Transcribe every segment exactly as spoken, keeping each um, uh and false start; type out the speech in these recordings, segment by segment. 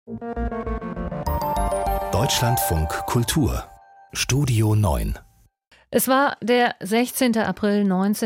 Deutschlandfunk Kultur Studio neun. Es war der sechzehnten April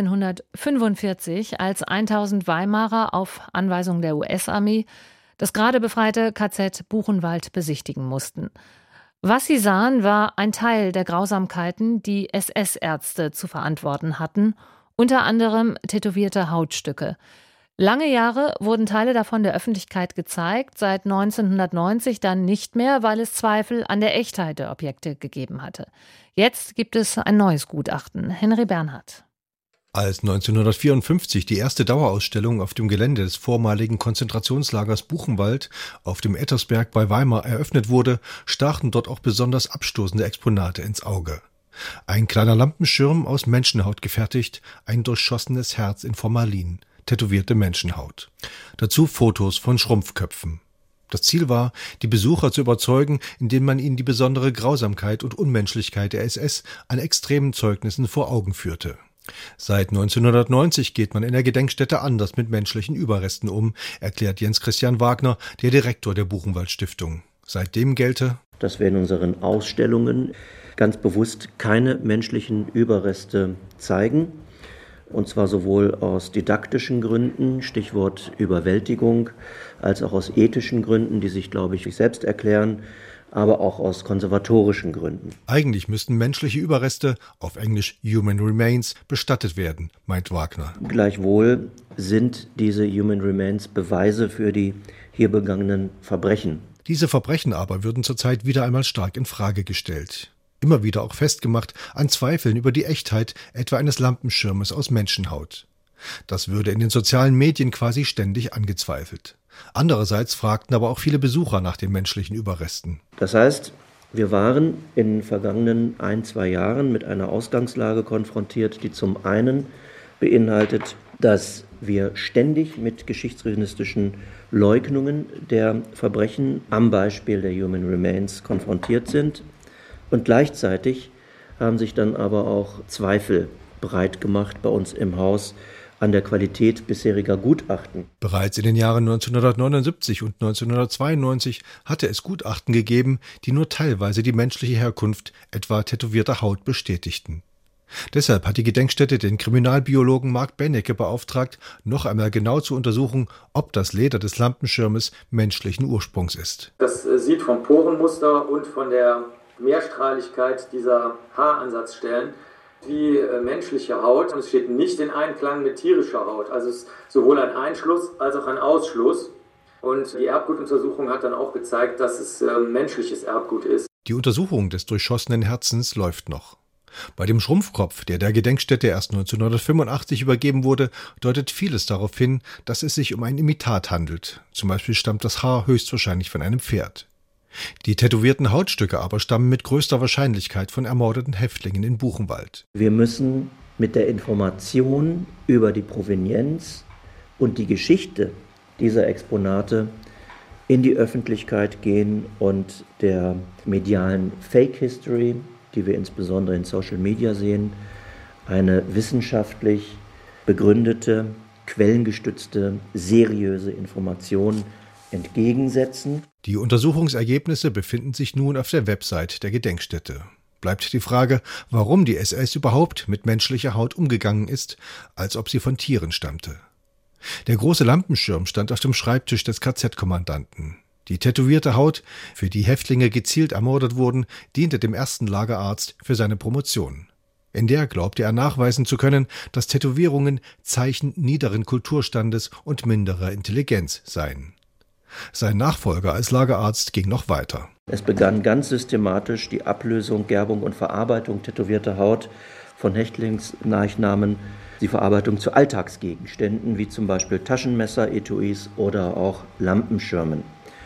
neunzehnhundertfünfundvierzig, als tausend Weimarer auf Anweisung der U S-Armee das gerade befreite K Z Buchenwald besichtigen mussten. Was sie sahen, war ein Teil der Grausamkeiten, die S S-Ärzte zu verantworten hatten, unter anderem tätowierte Hautstücke. Lange Jahre wurden Teile davon der Öffentlichkeit gezeigt, seit neunzehnhundertneunzig dann nicht mehr, weil es Zweifel an der Echtheit der Objekte gegeben hatte. Jetzt gibt es ein neues Gutachten. Henry Bernhard. Als neunzehnhundertvierundfünfzig die erste Dauerausstellung auf dem Gelände des vormaligen Konzentrationslagers Buchenwald auf dem Ettersberg bei Weimar eröffnet wurde, stachen dort auch besonders abstoßende Exponate ins Auge. Ein kleiner Lampenschirm aus Menschenhaut gefertigt, ein durchschossenes Herz in Formalin, tätowierte Menschenhaut. Dazu Fotos von Schrumpfköpfen. Das Ziel war, die Besucher zu überzeugen, indem man ihnen die besondere Grausamkeit und Unmenschlichkeit der S S an extremen Zeugnissen vor Augen führte. Seit neunzehnhundertneunzig geht man in der Gedenkstätte anders mit menschlichen Überresten um, erklärt Jens Christian Wagner, der Direktor der Buchenwald-Stiftung. Seitdem gelte, dass wir in unseren Ausstellungen ganz bewusst keine menschlichen Überreste zeigen. Und zwar sowohl aus didaktischen Gründen, Stichwort Überwältigung, als auch aus ethischen Gründen, die sich, glaube ich, selbst erklären, aber auch aus konservatorischen Gründen. Eigentlich müssten menschliche Überreste, auf Englisch Human Remains, bestattet werden, meint Wagner. Gleichwohl sind diese Human Remains Beweise für die hier begangenen Verbrechen. Diese Verbrechen aber würden zurzeit wieder einmal stark in Frage gestellt. Immer wieder auch festgemacht an Zweifeln über die Echtheit etwa eines Lampenschirmes aus Menschenhaut. Das würde in den sozialen Medien quasi ständig angezweifelt. Andererseits fragten aber auch viele Besucher nach den menschlichen Überresten. Das heißt, wir waren in den vergangenen ein, zwei Jahren mit einer Ausgangslage konfrontiert, die zum einen beinhaltet, dass wir ständig mit geschichtsrevisionistischen Leugnungen der Verbrechen am Beispiel der Human Remains konfrontiert sind. Und gleichzeitig haben sich dann aber auch Zweifel breit gemacht bei uns im Haus an der Qualität bisheriger Gutachten. Bereits in den Jahren neunzehnhundertneunundsiebzig und neunzehnhundertzweiundneunzig hatte es Gutachten gegeben, die nur teilweise die menschliche Herkunft etwa tätowierter Haut bestätigten. Deshalb hat die Gedenkstätte den Kriminalbiologen Marc Bennecke beauftragt, noch einmal genau zu untersuchen, ob das Leder des Lampenschirmes menschlichen Ursprungs ist. Das sieht vom Porenmuster und von der Mehrstrahligkeit dieser Haaransatzstellen wie äh, menschliche Haut. Und es steht nicht in Einklang mit tierischer Haut. Also es ist sowohl ein Einschluss als auch ein Ausschluss. Und die Erbgutuntersuchung hat dann auch gezeigt, dass es äh, menschliches Erbgut ist. Die Untersuchung des durchschossenen Herzens läuft noch. Bei dem Schrumpfkopf, der der Gedenkstätte erst neunzehnhundertfünfundachtzig übergeben wurde, deutet vieles darauf hin, dass es sich um ein Imitat handelt. Zum Beispiel stammt das Haar höchstwahrscheinlich von einem Pferd. Die tätowierten Hautstücke aber stammen mit größter Wahrscheinlichkeit von ermordeten Häftlingen in Buchenwald. Wir müssen mit der Information über die Provenienz und die Geschichte dieser Exponate in die Öffentlichkeit gehen und der medialen Fake History, die wir insbesondere in Social Media sehen, eine wissenschaftlich begründete, quellengestützte, seriöse Information entgegensetzen. Die Untersuchungsergebnisse befinden sich nun auf der Website der Gedenkstätte. Bleibt die Frage, warum die S S überhaupt mit menschlicher Haut umgegangen ist, als ob sie von Tieren stammte. Der große Lampenschirm stand auf dem Schreibtisch des K Z-Kommandanten. Die tätowierte Haut, für die Häftlinge gezielt ermordet wurden, diente dem ersten Lagerarzt für seine Promotion. In der glaubte er nachweisen zu können, dass Tätowierungen Zeichen niederen Kulturstandes und minderer Intelligenz seien. Sein Nachfolger als Lagerarzt ging noch weiter. Es begann ganz systematisch die Ablösung, Gerbung und Verarbeitung tätowierter Haut von Häftlingsleichnamen, die Verarbeitung zu Alltagsgegenständen, wie zum Beispiel Taschenmesser, Etuis oder auch Lampenschirmen.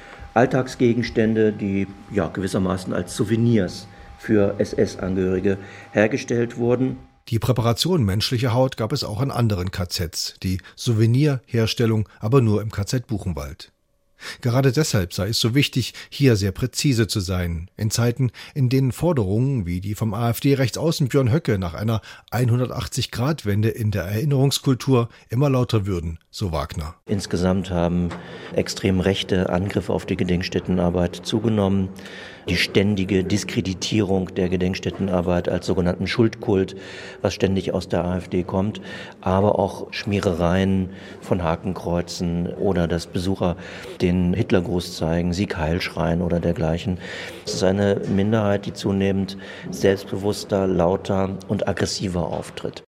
Alltagsgegenstände, die ja gewissermaßen als Souvenirs für S S-Angehörige hergestellt wurden. Die Präparation menschlicher Haut gab es auch an anderen K Zs, die Souvenirherstellung aber nur im K Z Buchenwald. Gerade deshalb sei es so wichtig, hier sehr präzise zu sein. In Zeiten, in denen Forderungen wie die vom AfD-Rechtsaußen Björn Höcke nach einer hundertachtzig-Grad-Wende in der Erinnerungskultur immer lauter würden, so Wagner. Insgesamt haben extrem rechte Angriffe auf die Gedenkstättenarbeit zugenommen. Die ständige Diskreditierung der Gedenkstättenarbeit als sogenannten Schuldkult, was ständig aus der AfD kommt, aber auch Schmierereien von Hakenkreuzen oder dass Besucher den Hitlergruß zeigen, Sieg Heil schreien oder dergleichen. Es ist eine Minderheit, die zunehmend selbstbewusster, lauter und aggressiver auftritt.